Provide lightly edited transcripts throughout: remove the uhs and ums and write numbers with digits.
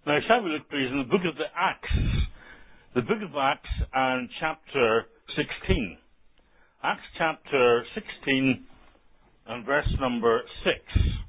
Now, shall we look, please, in the book of the Acts? The book of Acts and chapter 16. Acts chapter 16 and verse number 6.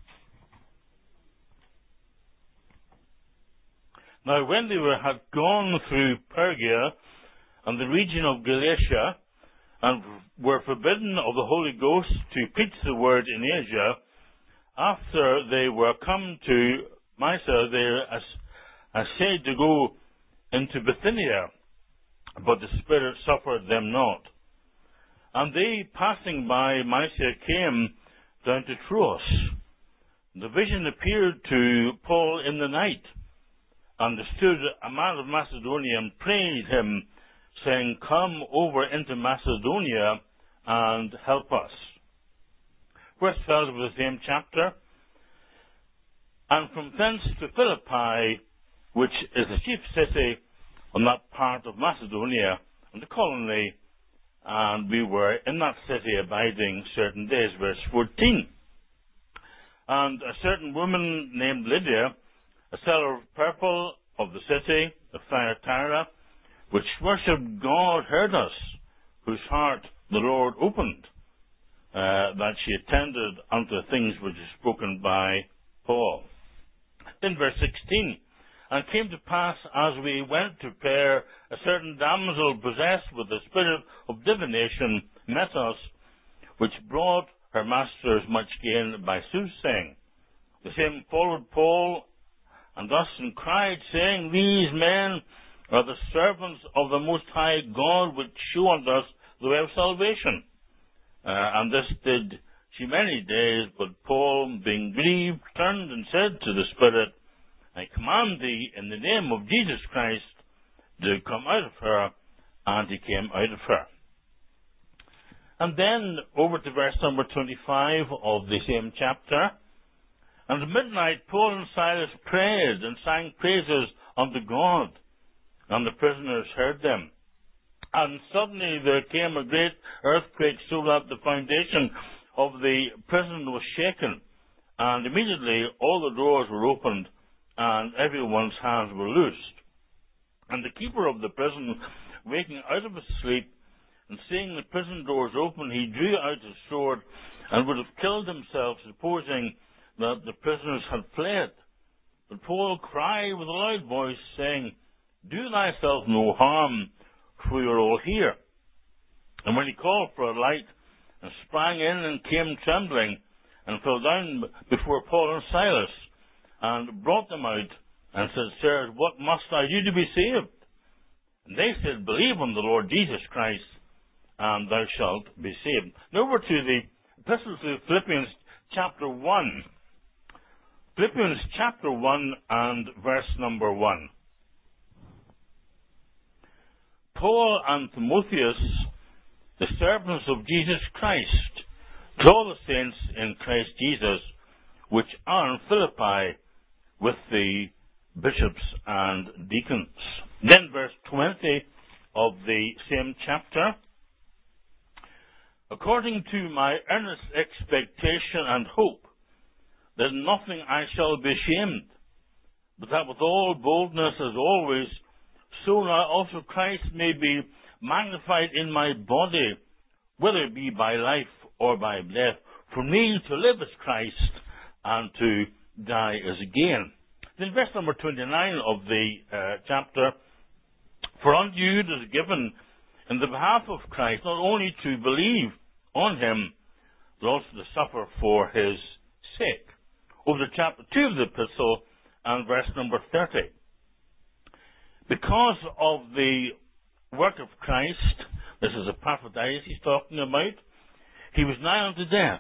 Now, when they had gone through Phrygia and the region of Galatia, and were forbidden of the Holy Ghost to preach the word in Asia, after they were come to Mysia, they essayed to go into Bithynia, but the Spirit suffered them not. And they, passing by Mysia, came down to Troas. The vision appeared to Paul in the night, and there stood a man of Macedonia and prayed him, saying, Come over into Macedonia and help us. Verse 12 of the same chapter. And from thence to Philippi, which is the chief city on that part of Macedonia, and the colony, and we were in that city abiding certain days. Verse 14. And a certain woman named Lydia, a seller of purple of the city of Thyatira, which worshipped God, heard us, whose heart the Lord opened, that she attended unto things which are spoken by Paul. Then verse 16, and it came to pass, as we went to prayer, a certain damsel possessed with the spirit of divination met us, which brought her masters much gain by soothsaying. The same followed Paul, and thus and cried, saying, These men are the servants of the Most High God, which shew unto us the way of salvation. And this did she many days, but Paul, being grieved, turned and said to the Spirit, I command thee in the name of Jesus Christ to come out of her, and he came out of her. And then over to verse number 25 of the same chapter. And at midnight Paul and Silas prayed and sang praises unto God, and the prisoners heard them. And suddenly there came a great earthquake, so that the foundation of the prison was shaken. And immediately all the doors were opened, and everyone's hands were loosed. And the keeper of the prison, waking out of his sleep, and seeing the prison doors open, he drew out his sword, and would have killed himself, supposing that the prisoners had fled. But Paul cried with a loud voice, saying, Do thyself no harm, for we are all here. And when he called for a light, and sprang in, and came trembling, and fell down before Paul and Silas, and brought them out, and said, Sirs, what must I do to be saved? And they said, Believe on the Lord Jesus Christ, and thou shalt be saved. Now over to the Epistle to Philippians chapter 1. Philippians chapter 1 and verse number 1. Paul and Timotheus, the servants of Jesus Christ, to all the saints in Christ Jesus, which are in Philippi, with the bishops and deacons. Then verse 20 of the same chapter. According to my earnest expectation and hope, that nothing I shall be ashamed, but that with all boldness as always, so now also Christ may be magnified in my body, whether it be by life or by death. For me to live is Christ, and to die is gain. Then verse number 29 of the chapter, For unto you it is given in the behalf of Christ, not only to believe on him, but also to suffer for his sake. Over to chapter 2 of the epistle and verse number 30. Because of the work of Christ, this is Epaphroditus he's talking about, he was nigh unto death,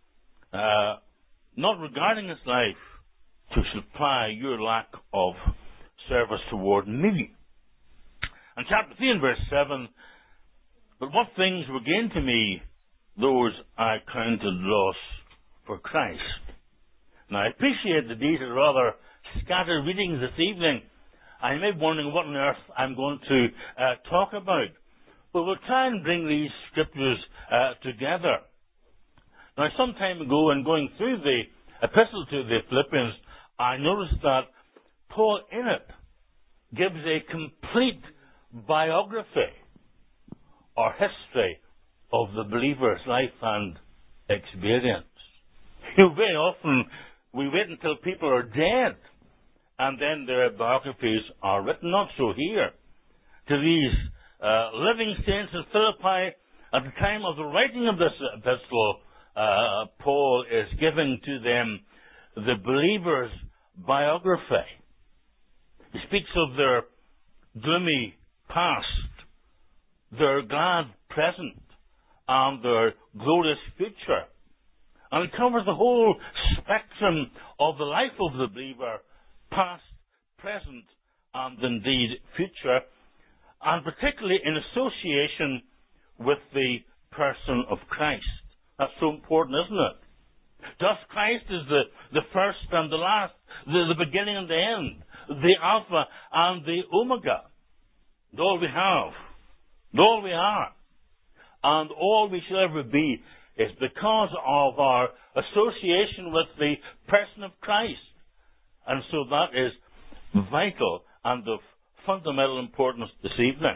not regarding his life to supply your lack of service toward me. And chapter 3 and verse 7, But what things were gained to me, those I counted loss for Christ. Now, I appreciate that these are rather scattered readings this evening. I may be wondering what on earth I'm going to talk about. But we'll try and bring these scriptures together. Now, some time ago, in going through the epistle to the Philippians, I noticed that Paul in it gives a complete biography or history of the believer's life and experience. Very often we wait until people are dead and then their biographies are written. Not so here. To these living saints in Philippi, at the time of the writing of this epistle, Paul is giving to them the believer's biography. He speaks of their gloomy past, their glad present, and their glorious future. And it covers the whole spectrum of the life of the believer, past, present, and indeed future, and particularly in association with the person of Christ. That's so important, isn't it? Thus Christ is the first and the last, the beginning and the end, the Alpha and the Omega. And all we have, and all we are, and all we shall ever be is because of our association with the person of Christ. And so that is vital and of fundamental importance this evening.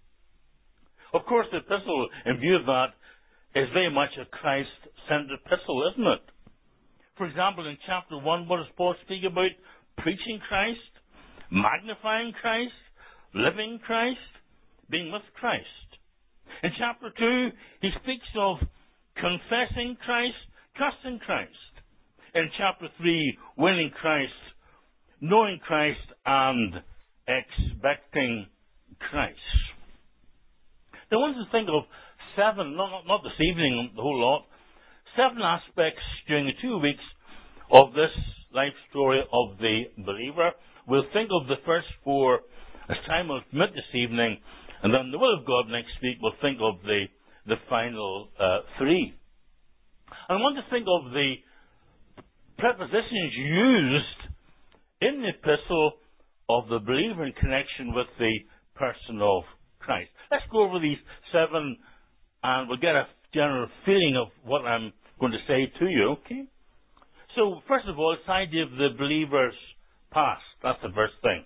Of course, the epistle, in view of that, is very much a Christ-centered epistle, isn't it? For example, in chapter 1, what does Paul speak about? Preaching Christ, magnifying Christ, living Christ, being with Christ. In chapter 2, he speaks of confessing Christ, trusting Christ. In chapter 3, winning Christ, knowing Christ, and expecting Christ. Now, I want to think of 7, not this evening, the whole lot, 7 aspects during the 2 weeks of this life story of the believer. We'll think of the first 4 as time will permit this evening, and then the will of God next week we'll think of the final 3. And I want to think of the prepositions used in the epistle of the believer in connection with the person of Christ. Let's go over these 7 and we'll get a general feeling of what I'm going to say to you, okay? So, first of all, it's the idea of the believer's past. That's the first thing.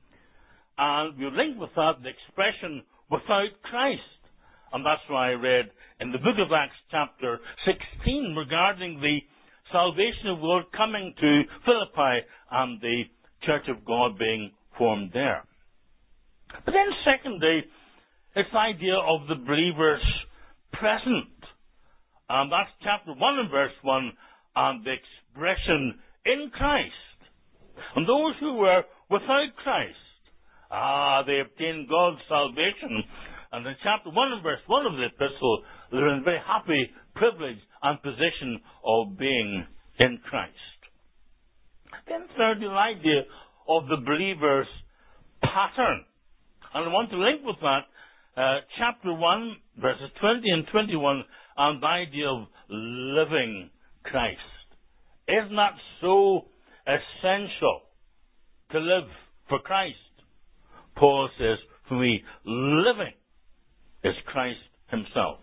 And you link with that the expression, without Christ. And that's why I read in the book of Acts chapter 16 regarding the salvation of the Lord coming to Philippi and the church of God being formed there. But then secondly, it's the idea of the believer's present. And that's chapter 1 and verse 1, and the expression in Christ. And those who were without Christ, they obtained God's salvation. And in chapter 1 and verse 1 of the epistle, they're in a very happy privilege and position of being in Christ. Then thirdly, the idea of the believer's pattern. And I want to link with that chapter 1, verses 20 and 21, and the idea of living Christ. Isn't that so essential to live for Christ? Paul says, for me, living is Christ himself.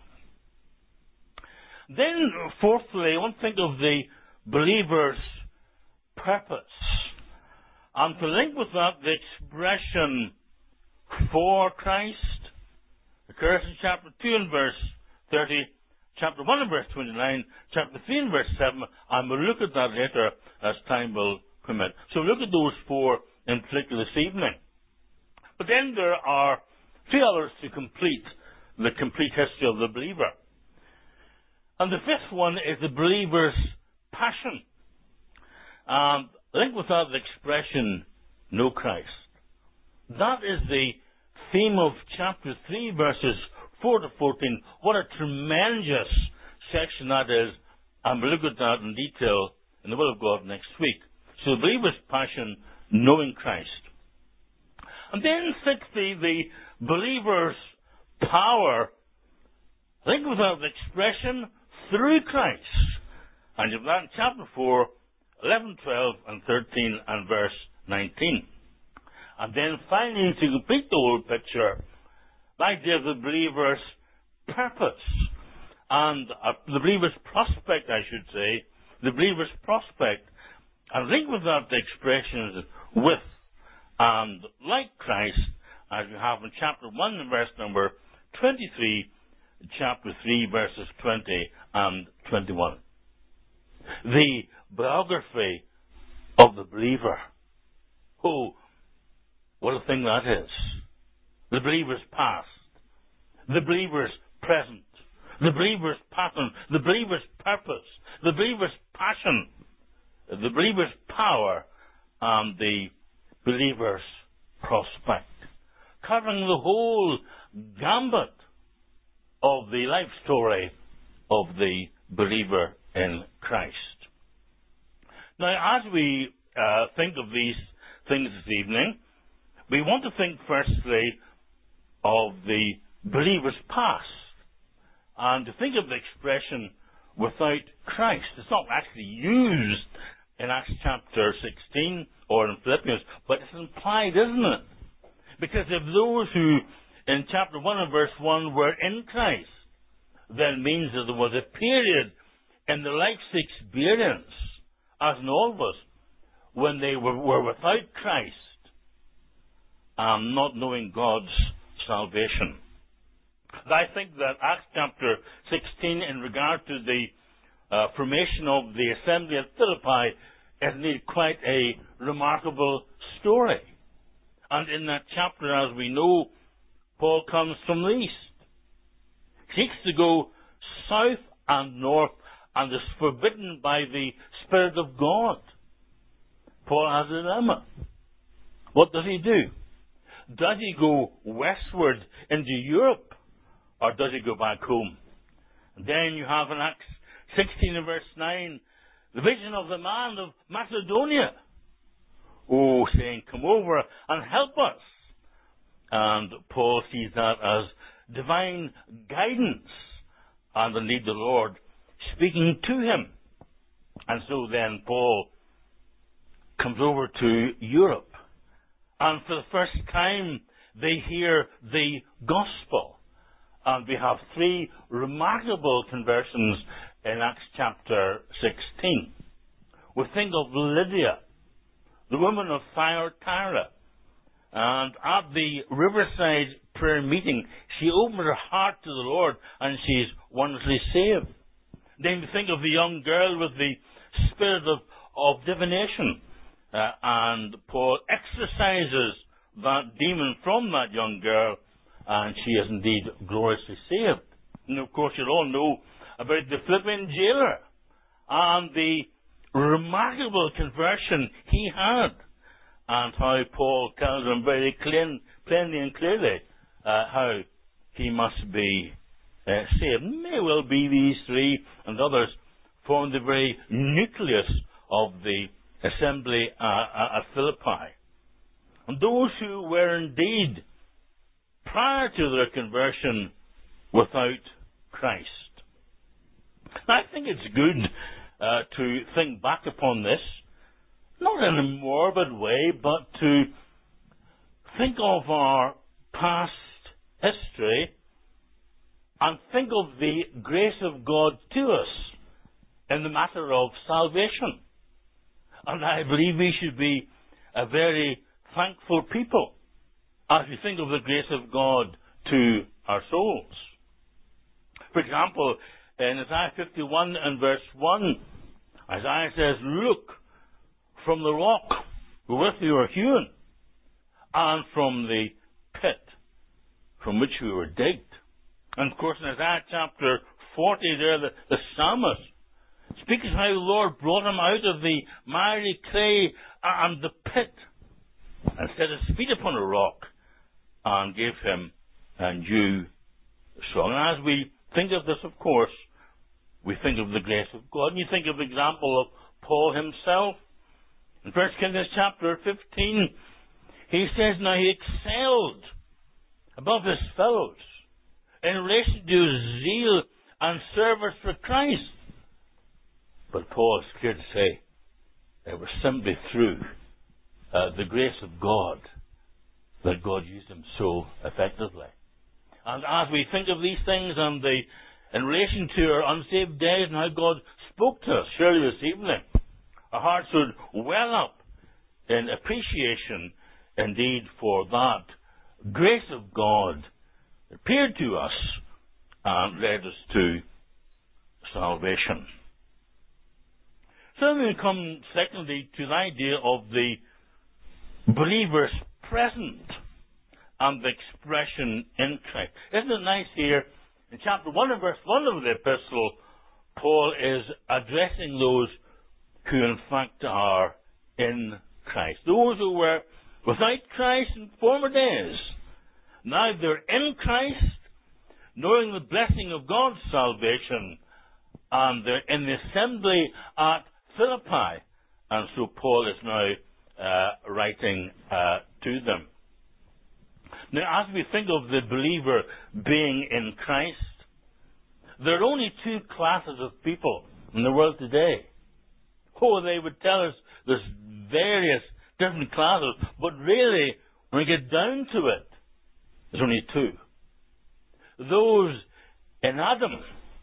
Then, fourthly, I want to think of the believer's purpose. And to link with that, the expression for Christ occurs in chapter 2 and verse 30, chapter 1 and verse 29, chapter 3 and verse 7, and we'll look at that later as time will permit. So look at those 4 in particular this evening. But then there are 3 others to complete the complete history of the believer. And the 5th one is the believer's passion. Linked with that, the expression, know Christ. That is the theme of chapter 3, verses 4 to 14. What a tremendous section that is. And we'll look at that in detail in the will of God next week. So the believer's passion, knowing Christ. And then 6th, the believer's power, linked with that, the expression, through Christ. And you've that in chapter 4, 11, 12, and 13, and verse 19. And then finally, to complete the whole picture, the idea of the believer's purpose, and the believer's prospect, I should say, the believer's prospect, and linked with that the expressions with, and like Christ, as we have in chapter 1 and verse number 23, chapter 3 verses 20 and 21. The biography of the believer. Oh, what a thing that is. The believer's past, the believer's present, the believer's pattern, the believer's purpose, the believer's passion, the believer's power, and the believer's prospect. Covering the whole gambit of the life story of the believer in Christ. Now, as we think of these things this evening, we want to think firstly of the believer's past, and to think of the expression without Christ. It's not actually used in Acts chapter 16 or in Philippians, but it's implied, isn't it? Because if those who in chapter 1 and verse 1 were in Christ, then means that there was a period in the life's experience, as in all of us, when they were without Christ, not knowing God's salvation. I think that Acts chapter 16, in regard to the formation of the assembly at Philippi, is indeed quite a remarkable story. And in that chapter, as we know, Paul comes from the east. He seeks to go south and north, and is forbidden by the Spirit of God. Paul has a dilemma. What does he do? Does he go westward into Europe, or does he go back home? And then you have in Acts 16 and verse 9, the vision of the man of Macedonia. Oh, saying, come over and help us. And Paul sees that as divine guidance, and indeed the Lord speaking to him. And so then Paul comes over to Europe. And for the first time, they hear the gospel. And we have three remarkable conversions in Acts chapter 16. We think of Lydia, the woman of Thyatira. And at the riverside prayer meeting, she opened her heart to the Lord, and she's wonderfully saved. Then we think of the young girl with the spirit of divination. And Paul exorcises that demon from that young girl, and she is indeed gloriously saved. And of course, you all know about the Philippian jailer and the remarkable conversion he had, and how Paul tells him very plainly and clearly how he must be saved. May well be these three and others form the very nucleus of the assembly at Philippi. And those who were indeed, prior to their conversion, without Christ. Now, I think it's good to think back upon this, not in a morbid way, but to think of our past history and think of the grace of God to us in the matter of salvation. And I believe we should be a very thankful people as we think of the grace of God to our souls. For example, in Isaiah 51 and verse 1, Isaiah says, look, from the rock wherewith we were hewn, and from the pit from which we were digged. And of course, in Isaiah chapter 40, there the psalmist speaks how the Lord brought him out of the miry clay and the pit, and set his feet upon a rock, and gave him a new song. And as we think of this, of course, we think of the grace of God. And you think of the example of Paul himself. In 1 Corinthians chapter 15, he says, now he excelled above his fellows in relation to his zeal and service for Christ. But Paul is clear to say it was simply through the grace of God that God used him so effectively. And as we think of these things and in relation to our unsaved days and how God spoke to us, surely this evening, our hearts would well up in appreciation indeed for that grace of God appeared to us and led us to salvation. So we come secondly to the idea of the believer's present and the expression in Christ. Isn't it nice here in chapter 1 and verse 1 of the epistle, Paul is addressing those who in fact are in Christ. Those who were without Christ in former days. Now they're in Christ, knowing the blessing of God's salvation, and they're in the assembly at Philippi. And so Paul is now writing to them. Now, as we think of the believer being in Christ, there are only two classes of people in the world today. Oh, they would tell us there's various different classes, but really, when we get down to it, there's only two. Those in Adam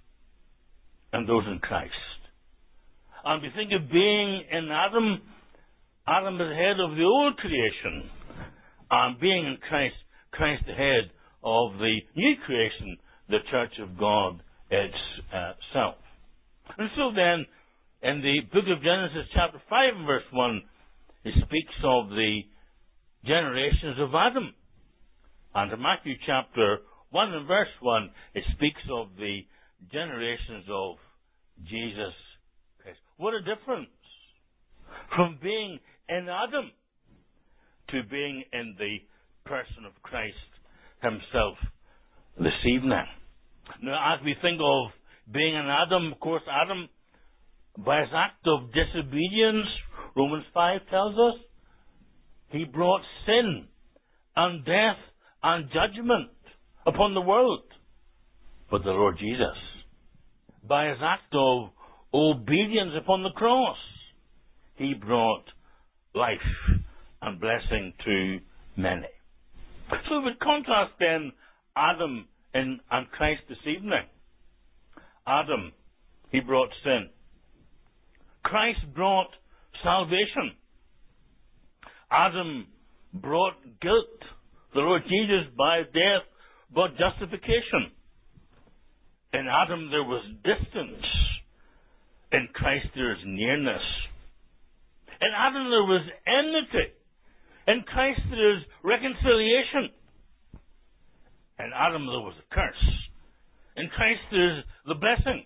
and those in Christ. And we think of being in Adam, Adam is the head of the old creation, and being in Christ, Christ the head of the new creation, the church of God itself. And so then, in the book of Genesis chapter 5 and verse 1, it speaks of the generations of Adam. And in Matthew chapter 1 and verse 1, it speaks of the generations of Jesus Christ. What a difference from being in Adam to being in the person of Christ himself this evening. Now, as we think of being in Adam, of course, Adam, by his act of disobedience, Romans 5 tells us, he brought sin and death and judgment upon the world. But the Lord Jesus, by his act of obedience upon the cross, he brought life and blessing to many. So we would contrast then Adam and Christ this evening. Adam, he brought sin. Christ brought salvation. Adam brought guilt. The Lord Jesus, by death, brought justification. In Adam there was distance. In Christ there is nearness. In Adam there was enmity. In Christ there is reconciliation. In Adam there was a curse. In Christ there is the blessing.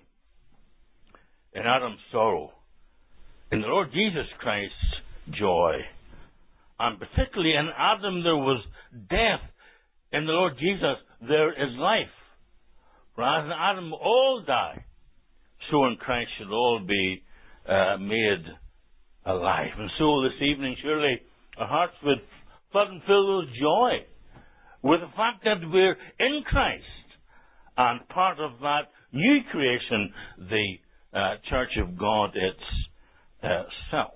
In Adam, sorrow. In the Lord Jesus Christ, joy. And particularly in Adam there was death. In the Lord Jesus there is life. For as in Adam all die, so in Christ shall all be made alive. And so this evening, surely our hearts would flood and fill with joy with the fact that we're in Christ and part of that new creation, the church of God itself.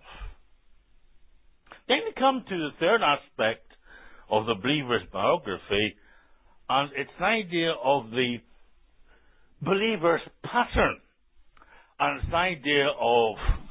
Then we come to the third aspect of the believer's biography, and it's the idea of the believer's pattern, and it's the idea of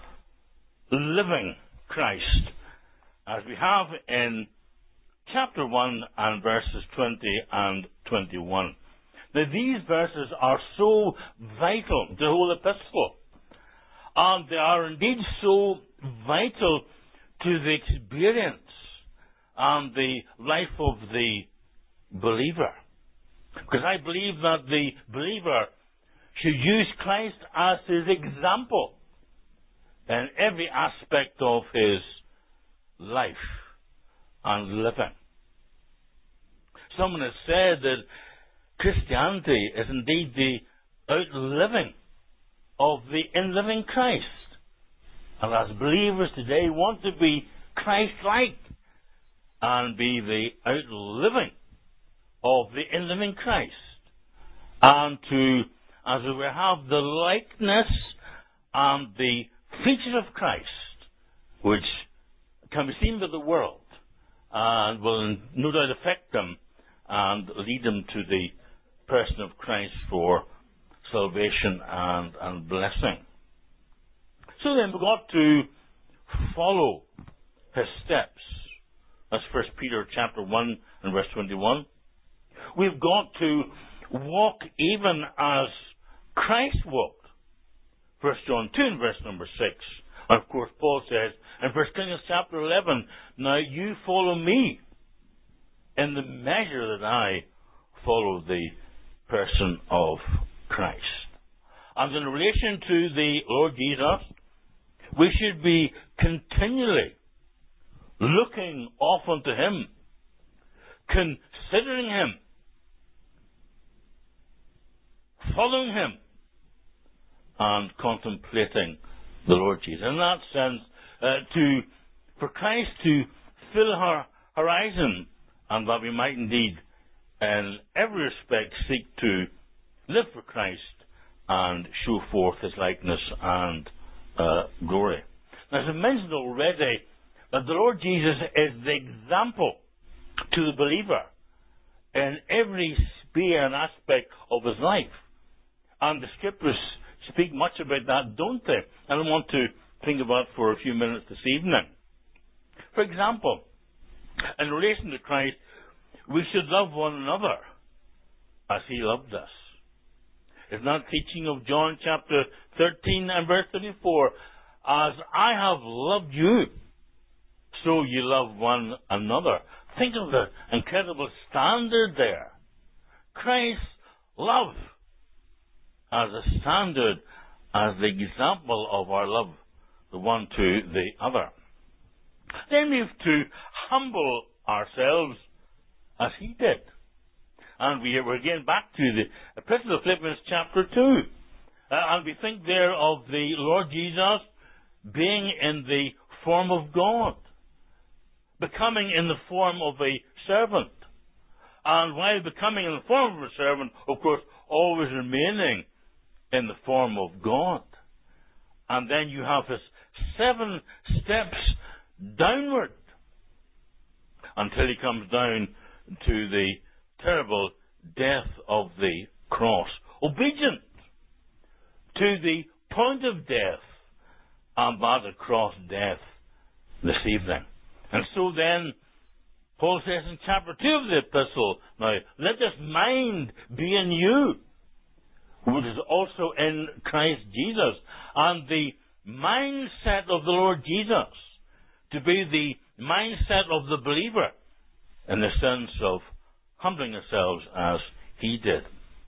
living Christ, as we have in chapter 1 and verses 20 and 21. Now these verses are so vital to the whole epistle, and they are indeed so vital to the experience and the life of the believer. Because I believe that the believer should use Christ as his example in every aspect of his life and living. Someone has said that Christianity is indeed the outliving of the in-living Christ. And as believers today, we want to be Christ-like and be the outliving of the in-living Christ. And to, as we have the likeness and the features of Christ, which can be seen by the world and will no doubt affect them and lead them to the person of Christ for salvation and blessing. So then we've got to follow his steps, That's 1 Peter chapter 1 and verse 21. We've got to walk even as Christ walked. 1 John 2 and verse number 6. And of course Paul says in 1 Corinthians chapter 11, now you follow me in the measure that I follow the person of Christ. And in relation to the Lord Jesus, we should be continually looking off unto Him, considering Him, following Him, and contemplating the Lord Jesus. In that sense, for Christ to fill our horizon, and that we might indeed, in every respect, seek to live for Christ and show forth His likeness and glory. Now, as I mentioned already, that the Lord Jesus is the example to the believer in every sphere and aspect of his life. And the Scriptures speak much about that, don't they? And I want to think about it for a few minutes this evening. For example, in relation to Christ, we should love one another as He loved us. Isn't that teaching of John chapter 13 and verse 34? As I have loved you, so you love one another. Think of the incredible standard there. Christ's love as a standard, as the example of our love, the one to the other. Then we have to humble ourselves as He did. And we're again back to the Epistle of Philippians chapter 2. And we think there of the Lord Jesus being in the form of God, becoming in the form of a servant. And while becoming in the form of a servant, of course, always remaining in the form of God. And then you have His 7 steps downward until He comes down to the terrible death of the cross. Obedient to the point of death, and by the cross death this evening. And so then, Paul says in chapter 2 of the epistle, now, let this mind be in you, which is also in Christ Jesus. And the mindset of the Lord Jesus to be the mindset of the believer in the sense of humbling ourselves as He did.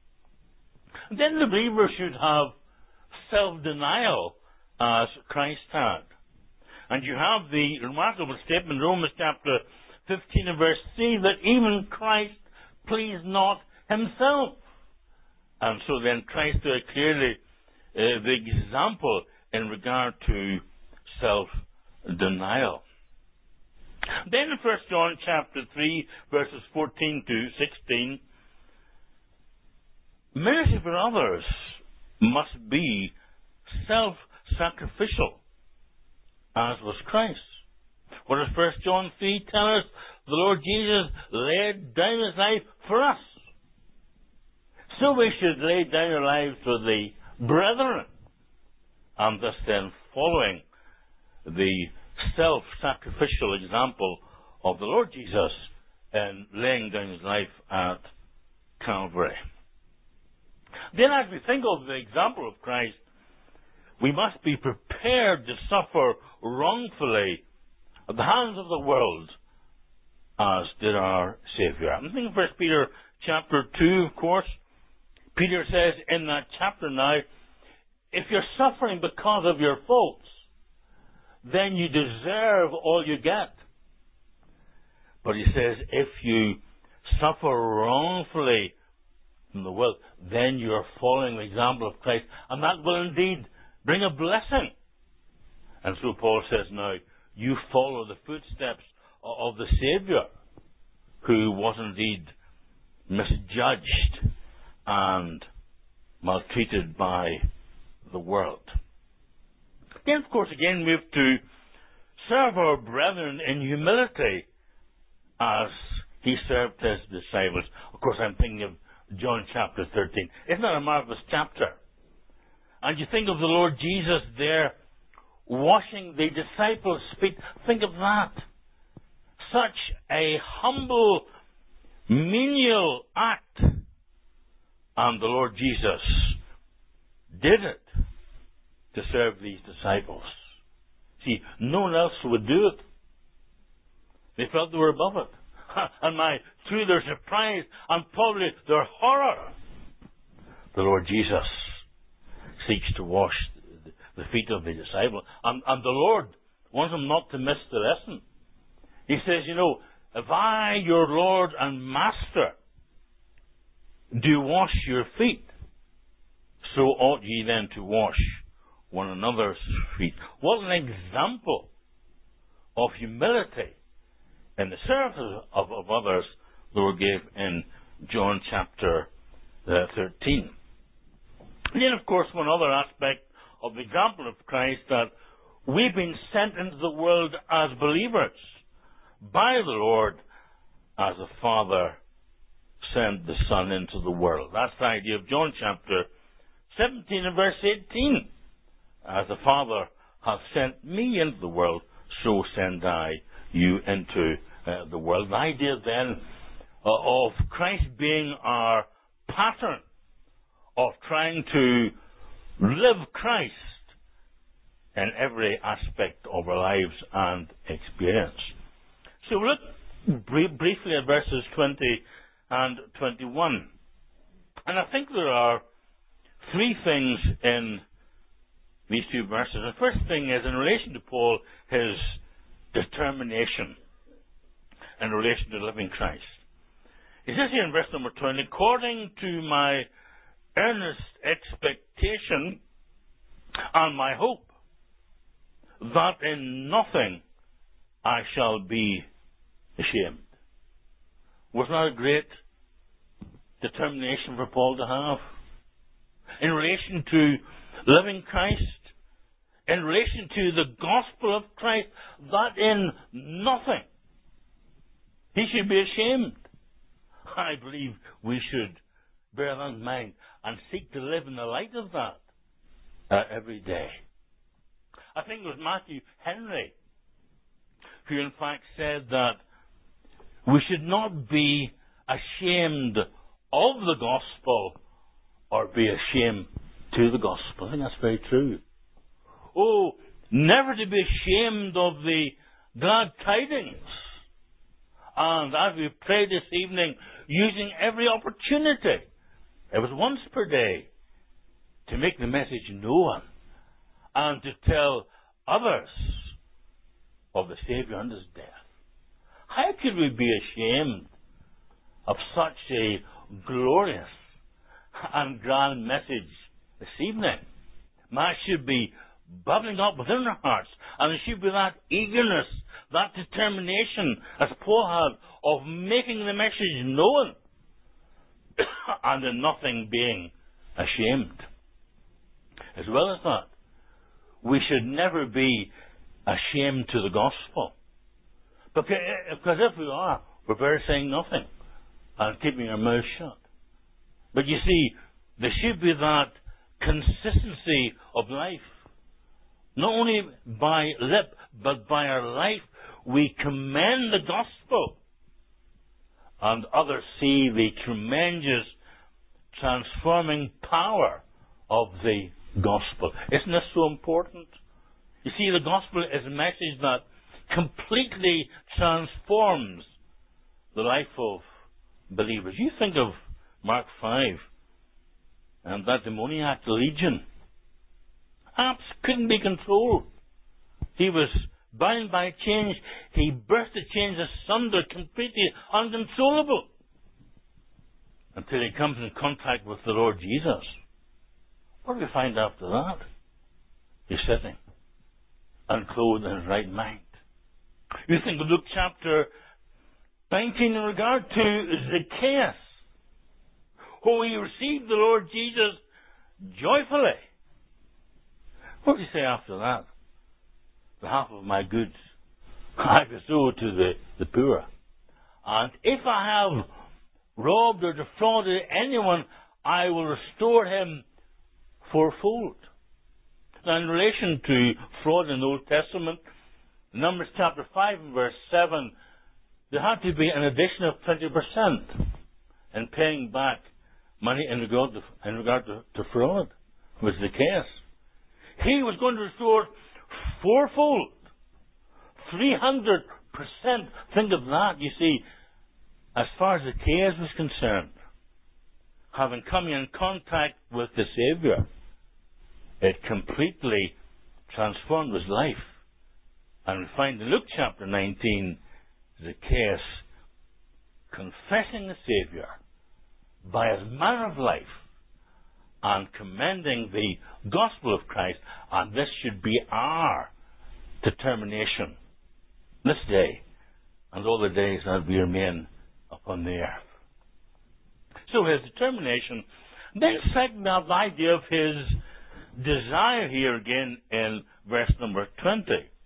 And then the believer should have self-denial as Christ had. And you have the remarkable statement in Romans chapter 15 and verse 3 that even Christ pleased not Himself. And so then Christ very clearly the example in regard to self-denial. Then in 1 John chapter 3 verses 14 to 16, mercy for others must be self-sacrificial, as was Christ. What does 1 John 3 tell us? The Lord Jesus laid down His life for us. So we should lay down our lives for the brethren, and thus then following the self-sacrificial example of the Lord Jesus in laying down His life at Calvary. Then as we think of the example of Christ, we must be prepared to suffer wrongfully at the hands of the world, as did our Saviour. I'm thinking of 1 Peter chapter 2, of course. Peter says in that chapter now, if you're suffering because of your faults, then you deserve all you get. But he says, if you suffer wrongfully from the world, then you're following the example of Christ, and that will indeed bring a blessing. And so Paul says now, you follow the footsteps of the Saviour, who was indeed misjudged and maltreated by the world. Then, of course, again, we have to serve our brethren in humility as He served His disciples. Of course, I'm thinking of John chapter 13. Isn't that a marvelous chapter? And you think of the Lord Jesus there washing the disciples' feet. Think of that. such a humble, menial act. And the Lord Jesus did it to serve these disciples. See, no one else would do it. They felt they were above it. And through their surprise and probably their horror, the Lord Jesus seeks to wash the feet of the disciples. And the Lord wants them not to miss the lesson. He says, if I, your Lord and Master, do wash your feet, so ought ye then to wash one another's feet. What an example of humility in the service of others the Lord gave in John chapter 13. And then, of course, one other aspect of the example of Christ, that we've been sent into the world as believers by the Lord, as the Father sent the Son into the world. That's the idea of John chapter 17 and verse 18. As the Father hath sent me into the world, so send I you into the world. The idea then of Christ being our pattern, of trying to live Christ in every aspect of our lives and experience. So look briefly at verses 20 and 21. And I think there are three things in these two verses. The first thing is in relation to Paul, his determination in relation to living Christ. He says here in verse number 20, according to my earnest expectation and my hope, that in nothing I shall be ashamed. Was not a great determination for Paul to have? In relation to living Christ, in relation to the gospel of Christ, that in nothing he should be ashamed. I believe we should bear that in mind and seek to live in the light of that every day. I think it was Matthew Henry who in fact said that we should not be ashamed of the gospel or be ashamed to the gospel. I think that's very true. Oh, never to be ashamed of the glad tidings. And as we pray this evening, using every opportunity, it was once per day, to make the message known and to tell others of the Saviour and His death. How could we be ashamed of such a glorious and grand message this evening? Man, it should be bubbling up within our hearts, and there should be that eagerness, that determination, as Paul had, of making the message known and in nothing being ashamed. As well as that, we should never be ashamed to the gospel. Because if we are, we're better saying nothing and keeping our mouths shut. But you see, there should be that consistency of life. Not only by lip, but by our life, we commend the gospel. And others see the tremendous transforming power of the gospel. Isn't this so important? You see, the gospel is a message that completely transforms the life of believers. You think of Mark 5 and that demoniac Legion. Apps couldn't be controlled. He was bound by chains. He burst the chains asunder, completely uncontrollable, until he comes in contact with the Lord Jesus. What do we find after that? He's sitting, unclothed in his right mind. You think of Luke chapter 19 in regard to Zacchaeus. Oh, he received the Lord Jesus joyfully. What does he say after that? The half of my goods I bestow to the poor. And if I have robbed or defrauded anyone, I will restore him fourfold. Now, in relation to fraud in the Old Testament, Numbers chapter 5 and verse 7 there had to be an addition of 20% in paying back money in regard to fraud, was the case. He was going to restore fourfold, 300%. Think of that, you see, as far as the case was concerned, having come in contact with the Saviour, it completely transformed his life. And we find in Luke chapter 19 the case confessing the Saviour by his manner of life and commending the gospel of Christ, and this should be our determination this day and all the days that we remain upon the earth. So his determination. Then second, we have the idea of his desire here again in verse number 20.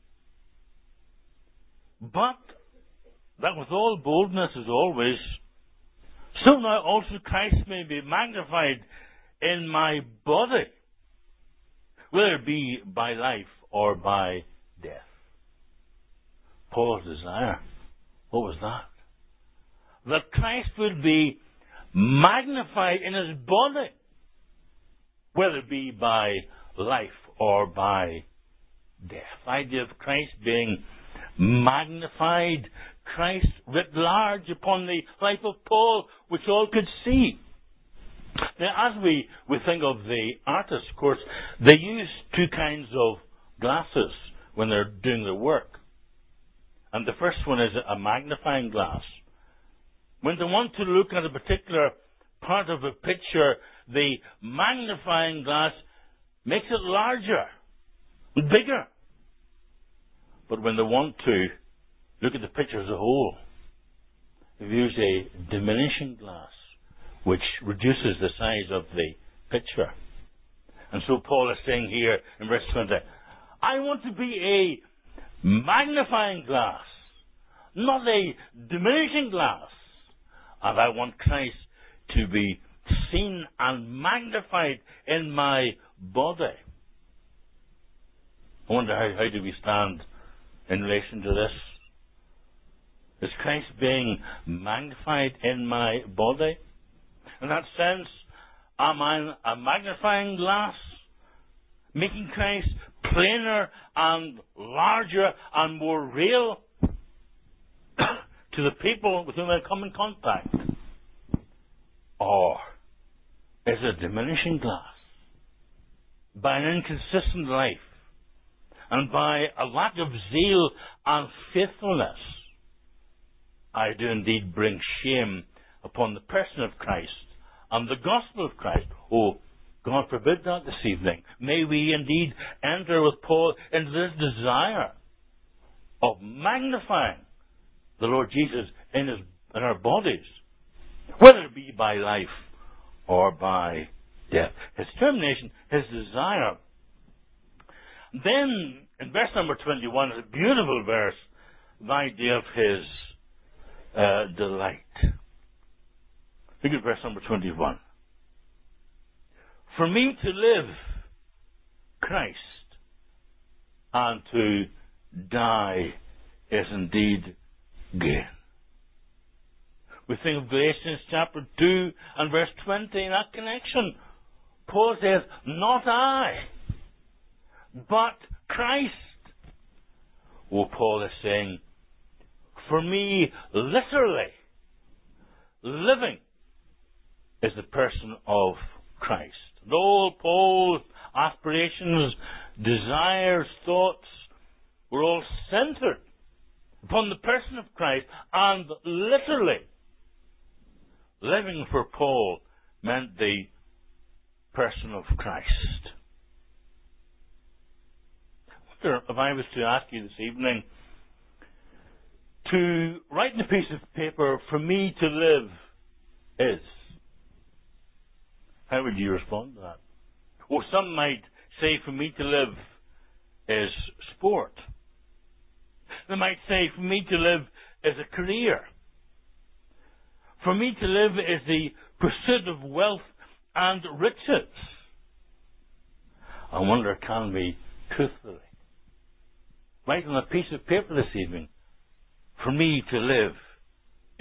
But that with all boldness as always, so now also Christ may be magnified in my body, whether it be by life or by death. Paul's desire, what was that? That Christ would be magnified in his body, whether it be by life or by death. The idea of Christ being magnified, Christ writ large upon the life of Paul, which all could see. Now, as we think of the artists, of course, they use two kinds of glasses when they're doing their work. And the first one is a magnifying glass. When they want to look at a particular part of a picture, the magnifying glass makes it larger, bigger. But when they want to look at the picture as a whole, they use a diminishing glass, which reduces the size of the picture. And so Paul is saying here in verse 20, I want to be a magnifying glass, not a diminishing glass. And I want Christ to be seen and magnified in my body. I wonder how do we stand in relation to this? Is Christ being magnified in my body? In that sense, am I a magnifying glass, making Christ plainer and larger and more real to the people with whom I come in contact? Or is it a diminishing glass? By an inconsistent life and by a lack of zeal and faithfulness, I do indeed bring shame upon the person of Christ and the gospel of Christ. Oh, God forbid that this evening. May we indeed enter with Paul into this desire of magnifying the Lord Jesus in our bodies, whether it be by life or by death. His determination, his desire. Then, in verse number 21, is a beautiful verse, the idea of his delight. Look at verse number 21. For me to live, Christ, and to die is indeed gain. We think of Galatians chapter 2 and verse 20 in that connection. Paul says, not I, but Christ. Oh, Paul is saying, for me, literally, living is the person of Christ. And all Paul's aspirations, desires, thoughts were all centered upon the person of Christ, and literally living for Paul meant the person of Christ. I wonder if I was to ask you this evening to write in a piece of paper, for me to live is. How would you respond to that? Or some might say, for me to live is sport. They might say, for me to live is a career. For me to live is the pursuit of wealth and riches. I wonder, can we truthfully write on a piece of paper this evening, for me to live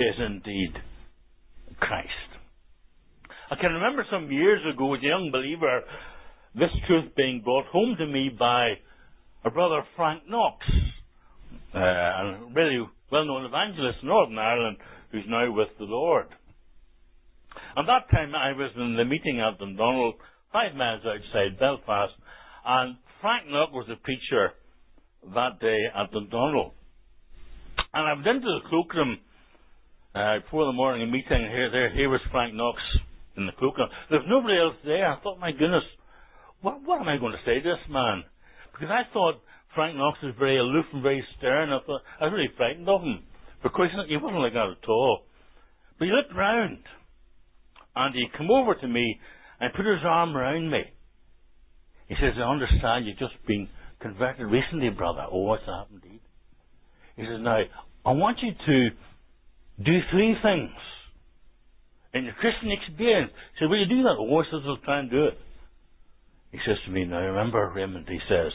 is indeed Christ. I can remember some years ago as a young believer, this truth being brought home to me by a brother Frank Knox, a really well-known evangelist in Northern Ireland who's now with the Lord. At that time I was in the meeting at Dundonald, 5 miles outside Belfast, and Frank Knox was the preacher that day at Dundonald. And I went into the cloakroom before the morning meeting. Here was Frank Knox in the cloakroom. There was nobody else there. I thought, my goodness, what am I going to say to this man? Because I thought Frank Knox was very aloof and very stern. I was really frightened of him. Because he wasn't like that at all. But he looked round, and he came over to me and put his arm around me. He says, I understand you've just been converted recently, brother. Oh, it's happened indeed. He says, now, I want you to do 3 things in your Christian experience. He said, will you do that? Oh, I says, I'll try and do it. He says to me, now remember, Raymond, he says,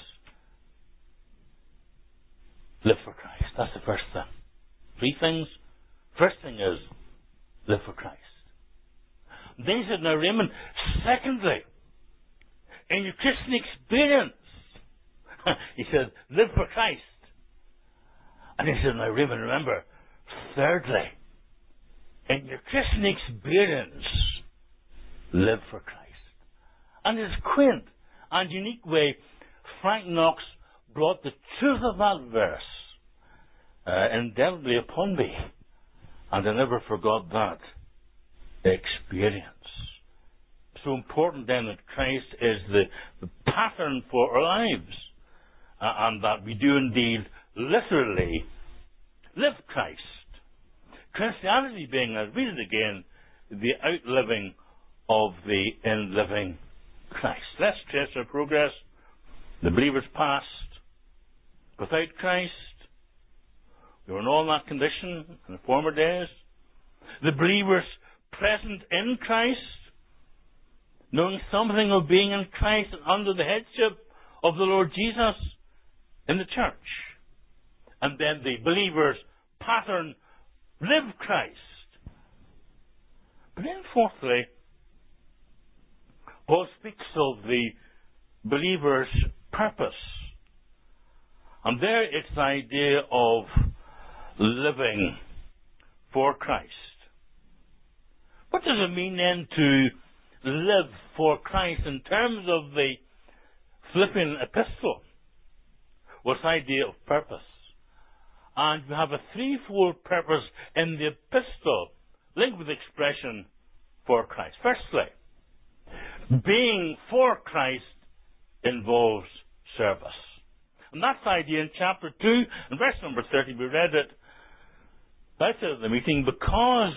live for Christ. That's the first thing. 3 things. First thing is, live for Christ. Then he said, now Raymond, secondly, in your Christian experience, he said, live for Christ. And he said, now Raymond, remember, thirdly, in your Christian experience, live for Christ. And in his quaint and unique way, Frank Knox brought the truth of that verse indelibly upon me. And I never forgot that experience. So important then that Christ is the pattern for our lives. And that we do indeed literally live Christ. Christianity being, I'll read it again, the outliving of the in-living Christ. Let's trace our progress. The believer's past, without Christ, we were all in that condition in the former days. The believer's present in Christ, knowing something of being in Christ and under the headship of the Lord Jesus in the church. And then the believer's pattern, live Christ. But then fourthly, Paul speaks of the believer's purpose. And there it's the idea of living for Christ. What does it mean then to live for Christ in terms of the Philippian epistle? What's the idea of purpose? And we have a threefold purpose in the epistle linked with the expression for Christ. Firstly, being for Christ involves service. And that's the idea in chapter 2 and verse number 30. We read it outside of the meeting. Because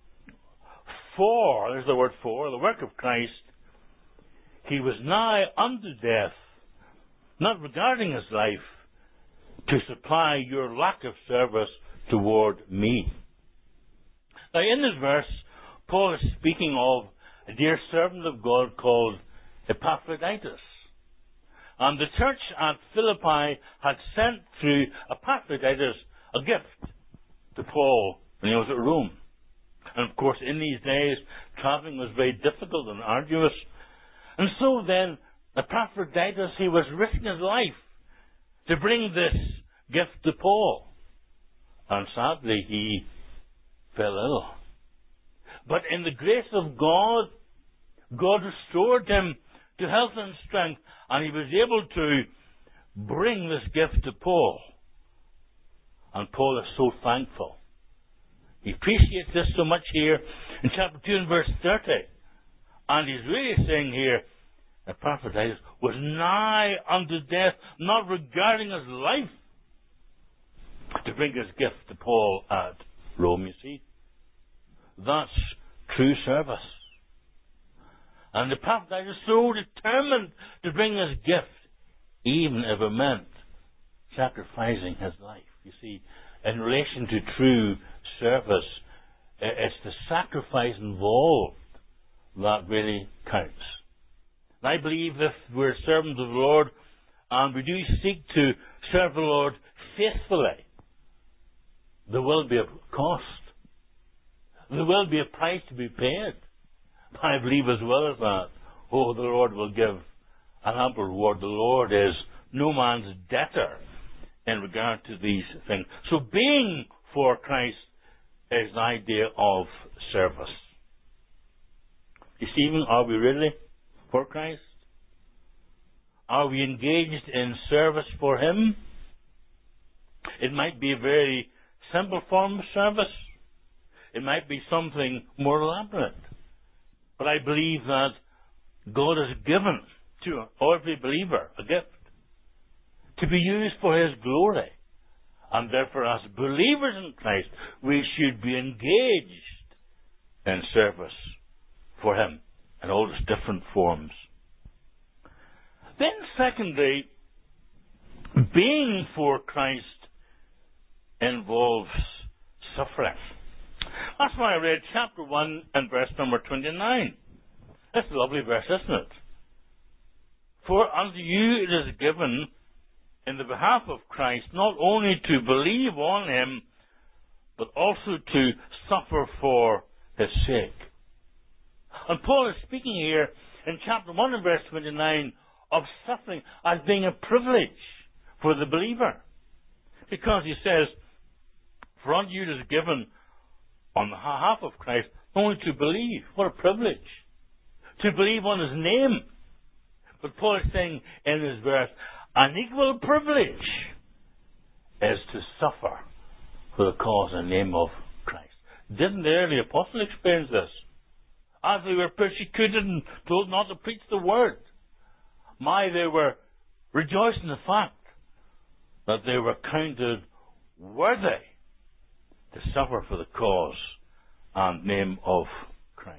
for, there's the word for, the work of Christ, he was nigh unto death, not regarding his life, to supply your lack of service toward me. Now in this verse, Paul is speaking of a dear servant of God called Epaphroditus. And the church at Philippi had sent through Epaphroditus a gift to Paul when he was at Rome. And of course in these days, travelling was very difficult and arduous. And so then, Epaphroditus, he was risking his life to bring this gift to Paul. And sadly, he fell ill. But in the grace of God, God restored him to health and strength, and he was able to bring this gift to Paul. And Paul is so thankful. He appreciates this so much here in chapter 2 and verse 30. And he's really saying here, Epaphroditus was nigh unto death, not regarding his life, to bring his gift to Paul at Rome, you see. That's true service. And Epaphroditus was so determined to bring this gift, even if it meant sacrificing his life. You see, in relation to true service, it's the sacrifice involved that really counts. And I believe if we're servants of the Lord and we do seek to serve the Lord faithfully, there will be a cost. There will be a price to be paid. I believe as well as that, the Lord will give an ample reward. The Lord is no man's debtor in regard to these things. So being for Christ is the idea of service. You see, are we really for Christ? Are we engaged in service for Him? It might be a very simple form of service. It might be something more elaborate. But I believe that God has given to every believer a gift to be used for His glory. And therefore, as believers in Christ, we should be engaged in service for Him in all its different forms. Then secondly, being for Christ involves suffering. That's why I read chapter 1 and verse number 29. That's a lovely verse, isn't it? For unto you it is given in the behalf of Christ not only to believe on Him, but also to suffer for His sake. And Paul is speaking here in chapter 1 and verse 29 of suffering as being a privilege for the believer. Because he says, for unto you it is given on behalf of Christ only to believe. What a privilege. To believe on His name. But Paul is saying in this verse, an equal privilege is to suffer for the cause and name of Christ. Didn't the early apostles experience this? As they were persecuted and told not to preach the word, they were rejoicing in the fact that they were counted worthy to suffer for the cause and name of Christ.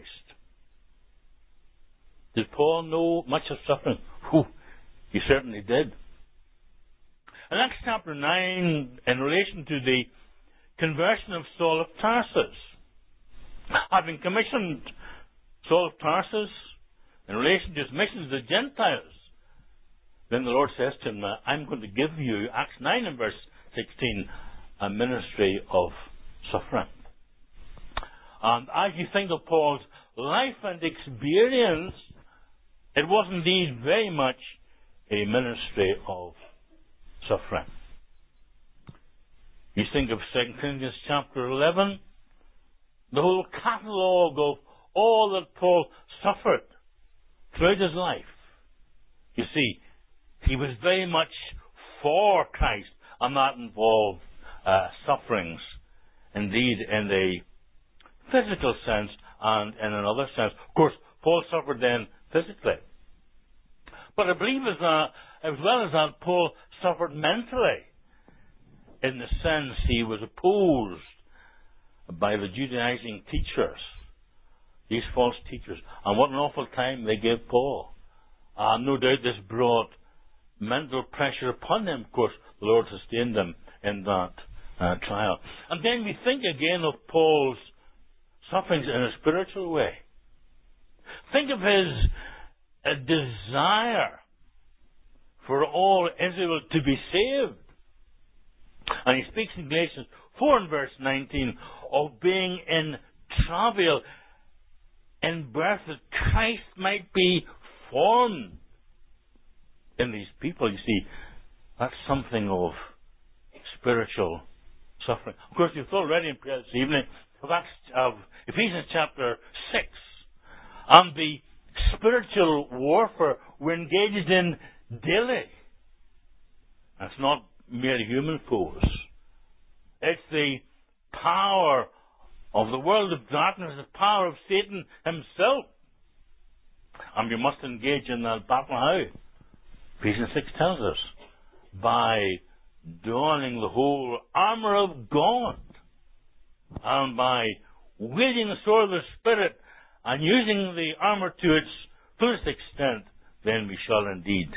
Did Paul know much of suffering? He certainly did. In Acts chapter 9, in relation to the conversion of Saul of Tarsus, having commissioned Saul of Tarsus in relation to his mission to the Gentiles, then the Lord says to him, I'm going to give you, Acts 9 and verse 16, a ministry of suffering. And as you think of Paul's life and experience, it was indeed very much a ministry of suffering. You think of 2 Corinthians chapter 11, the whole catalogue of all that Paul suffered throughout his life. You see, he was very much for Christ, and that involved sufferings, indeed in a physical sense and in another sense. Of course, Paul suffered then physically. But I believe as well as that, Paul suffered mentally, in the sense he was opposed by the Judaizing teachers, these false teachers. And what an awful time they gave Paul. No doubt this brought mental pressure upon them. Of course, the Lord sustained them in that trial. And then we think again of Paul's sufferings in a spiritual way. Think of his desire for all Israel to be saved. And he speaks in Galatians 4 and verse 19 of being in travail in birth that Christ might be formed in these people. You see, that's something of spiritual suffering. Of course, you've already in prayer this evening of Ephesians chapter 6 and the spiritual warfare we're engaged in daily. That's not merely human foes. It's the power of the world of darkness, the power of Satan himself. And we must engage in that battle how? Ephesians 6 tells us, by donning the whole armour of God, and by wielding the sword of the Spirit, and using the armour to its fullest extent, then we shall indeed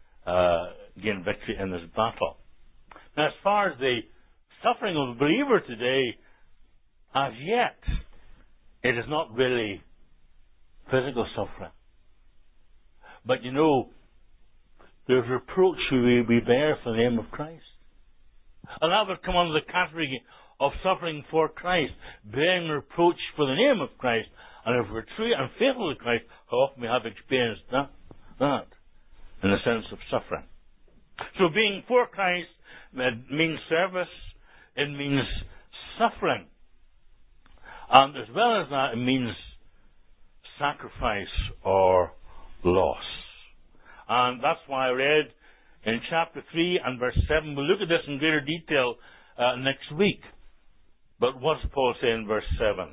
gain victory in this battle. Now, as far as the suffering of the believer today, as yet, it is not really physical suffering. But you know, there's reproach we bear for the name of Christ. And that would come under the category of suffering for Christ, bearing reproach for the name of Christ. And if we're true and faithful to Christ, how often we have experienced that in the sense of suffering. So being for Christ, it means service, it means suffering. And as well as that, it means sacrifice or loss. And that's why I read in chapter 3 and verse 7. We'll look at this in greater detail next week. But what's Paul saying in verse 7?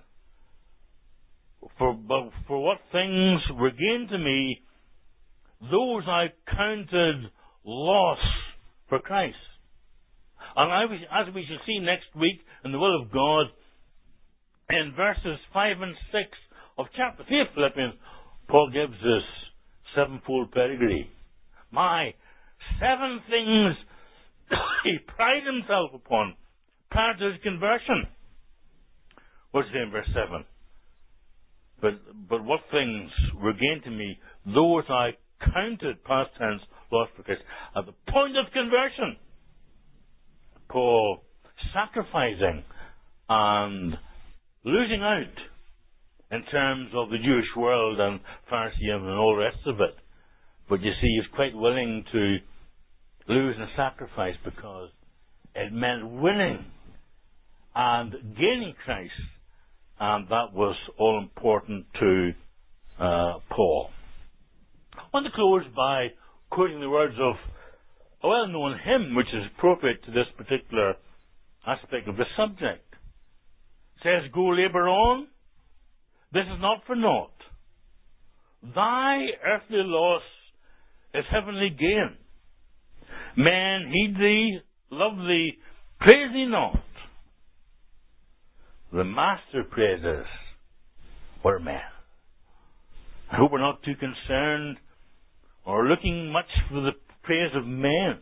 For what things were gained to me, those I counted loss for Christ. And as we shall see next week in the will of God, in verses 5 and 6 of chapter 3 of Philippians, Paul gives us sevenfold pedigree. My 7 things he prided himself upon prior to his conversion. What's it in verse 7? But what things were gained to me, those I counted, past tense, lost for Christ. At the point of conversion, Paul sacrificing and losing out in terms of the Jewish world and Phariseeism and all the rest of it. But you see, he's quite willing to lose and sacrifice because it meant winning and gaining Christ. And that was all important to Paul. I want to close by quoting the words of a well-known hymn which is appropriate to this particular aspect of the subject. It says, "Go labour on, this is not for naught. Thy earthly loss is heavenly gain. Men heed thee, love thee, praise thee not. The Master praises were men." I hope we're not too concerned or looking much for the praise of men.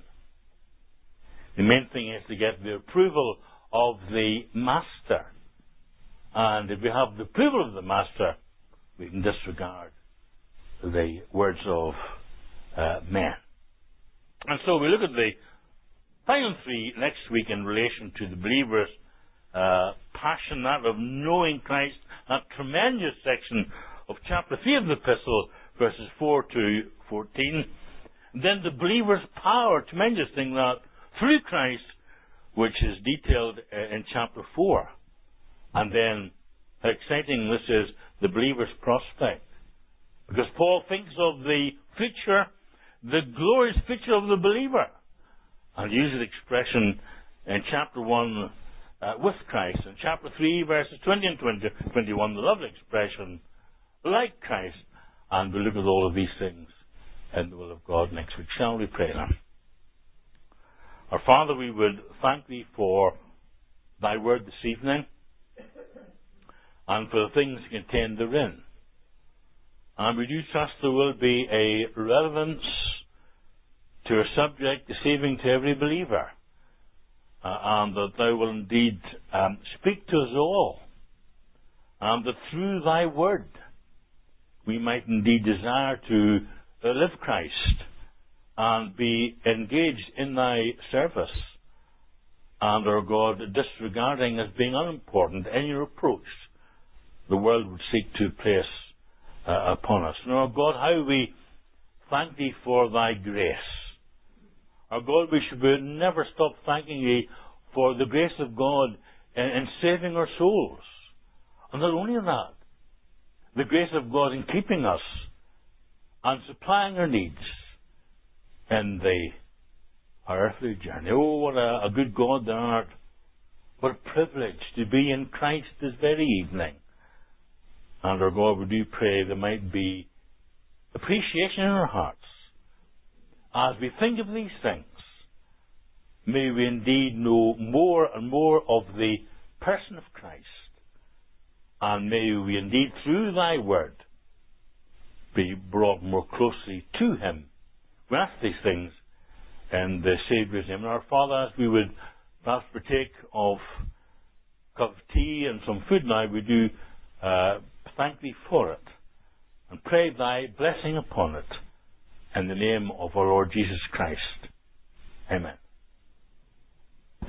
The main thing is to get the approval of the Master. And if we have the approval of the Master, we can disregard the words of men. And so we look at the final 3 next week in relation to the believer's passion, that of knowing Christ, that tremendous section of chapter 3 of the epistle, verses 4 to 14. Then the believer's power, tremendous thing that through Christ, which is detailed in chapter 4. And then, how exciting this is, the believer's prospect. Because Paul thinks of the future, the glorious future of the believer. And uses the expression in chapter 1, with Christ. In chapter 3, verses 20 and 21, the lovely expression, like Christ. And we'll look at all of these things in the will of God next week. Shall we pray now? Our Father, we would thank Thee for Thy word this evening and for the things contained therein. And we do trust there will be a relevance to a subject this evening to every believer, and that Thou will indeed speak to us all, and that through Thy word we might indeed desire to live Christ and be engaged in Thy service, and, our God, disregarding as being unimportant any reproach the world would seek to place upon us. And, our God, how we thank Thee for Thy grace. Our God, we should never stop thanking Thee for the grace of God in saving our souls. And not only that, the grace of God in keeping us and supplying our needs in our earthly journey. Oh, what a good God Thou art. What a privilege to be in Christ this very evening. And, our God, we do pray there might be appreciation in our hearts as we think of these things. May we indeed know more and more of the person of Christ. And may we indeed, through Thy word, be brought more closely to Him. We ask these things in the Saviour's name. And, our Father, as we would perhaps partake of a cup of tea and some food now, we do thank Thee for it and pray Thy blessing upon it in the name of our Lord Jesus Christ. Amen.